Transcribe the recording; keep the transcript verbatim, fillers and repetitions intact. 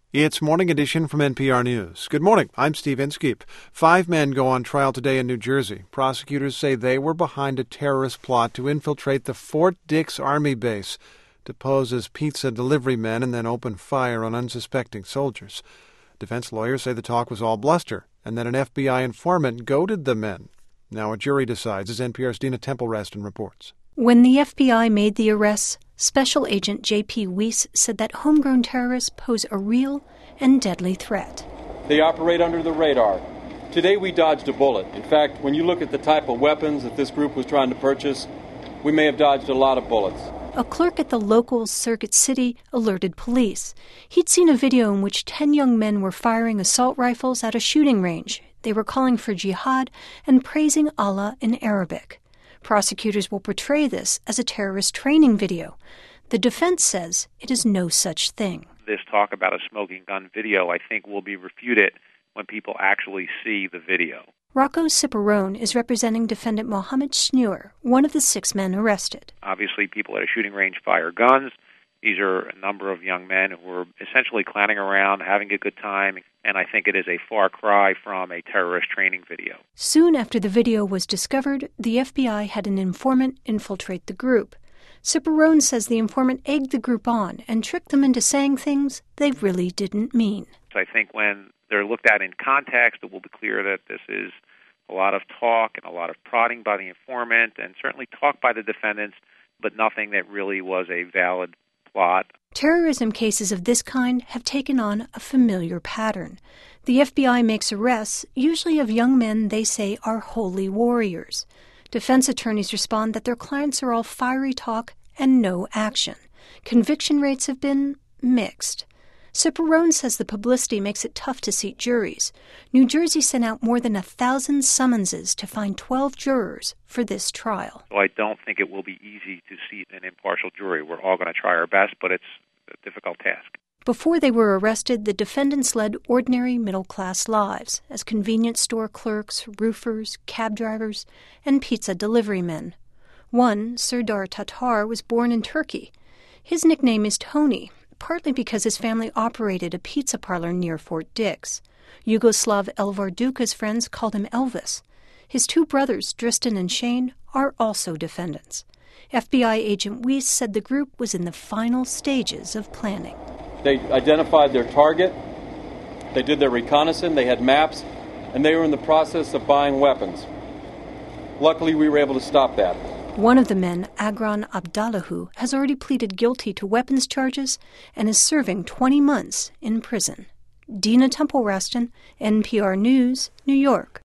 It's Morning Edition from N P R News. Good morning. I'm Steve Inskeep. Five men go on trial today in New Jersey. Prosecutors say they were behind a terrorist plot to infiltrate the Fort Dix Army base, to pose as pizza delivery men and then open fire on unsuspecting soldiers. Defense lawyers say the talk was all bluster and that an F B I informant goaded the men. Now a jury decides, as N P R's Dina Temple-Raston reports. When the F B I made the arrests, Special Agent J P Weiss said that homegrown terrorists pose a real and deadly threat. They operate under the radar. Today we dodged a bullet. In fact, when you look at the type of weapons that this group was trying to purchase, we may have dodged a lot of bullets. A clerk at the local Circuit City alerted police. He'd seen a video in which ten young men were firing assault rifles at a shooting range. They were calling for jihad and praising Allah in Arabic. Prosecutors will portray this as a terrorist training video. The defense says it is no such thing. This talk about a smoking gun video, I think, will be refuted when people actually see the video. Rocco Ciparone is representing defendant Mohammed Schneur, one of the six men arrested. Obviously, people at a shooting range fire guns. These are a number of young men who were essentially clowning around, having a good time, and I think it is a far cry from a terrorist training video. Soon after the video was discovered, the F B I had an informant infiltrate the group. Ciparone says the informant egged the group on and tricked them into saying things they really didn't mean. So I think when they're looked at in context, it will be clear that this is a lot of talk and a lot of prodding by the informant, and certainly talk by the defendants, but nothing that really was a valid plot. Terrorism cases of this kind have taken on a familiar pattern. The F B I makes arrests, usually of young men they say are holy warriors. Defense attorneys respond that their clients are all fiery talk and no action. Conviction rates have been mixed. Ciparone says the publicity makes it tough to seat juries. New Jersey sent out more than a thousand summonses to find twelve jurors for this trial. So I don't think it will be easy to seat an impartial jury. We're all going to try our best, but it's a difficult task. Before they were arrested, the defendants led ordinary middle-class lives as convenience store clerks, roofers, cab drivers, and pizza delivery men. One, Serdar Tatar, was born in Turkey. His nickname is Tony, partly because his family operated a pizza parlor near Fort Dix. Yugoslav Elvar Duka's friends called him Elvis. His two brothers, Dristan and Shane, are also defendants. F B I agent Weiss said the group was in the final stages of planning. They identified their target, they did their reconnaissance, they had maps, and they were in the process of buying weapons. Luckily, we were able to stop that. One of the men, Agran Abdallahu, has already pleaded guilty to weapons charges and is serving twenty months in prison. Dina Temple-Raston, N P R News, New York.